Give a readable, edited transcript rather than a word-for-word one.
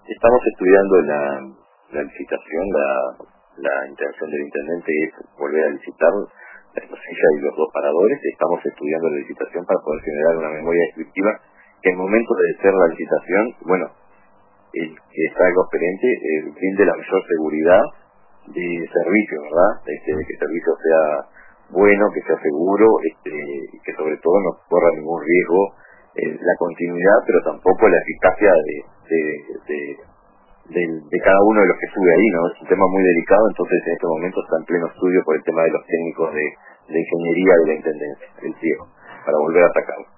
Estamos estudiando la licitación, la intención del intendente es volver a licitar la estancia y los dos paradores. Estamos estudiando la licitación para poder generar una memoria descriptiva que en el momento de hacer la licitación, bueno, que está algo diferente, brinde la mayor seguridad de servicio, ¿verdad? De que el servicio sea bueno, que sea seguro, y que sobre todo no corra ningún riesgo la continuidad, pero tampoco la eficacia de cada uno de los que sube ahí, ¿no? Es un tema muy delicado, entonces en este momento está en pleno estudio por el tema de los técnicos de ingeniería de la intendencia, el ciego, para volver a atacarlo.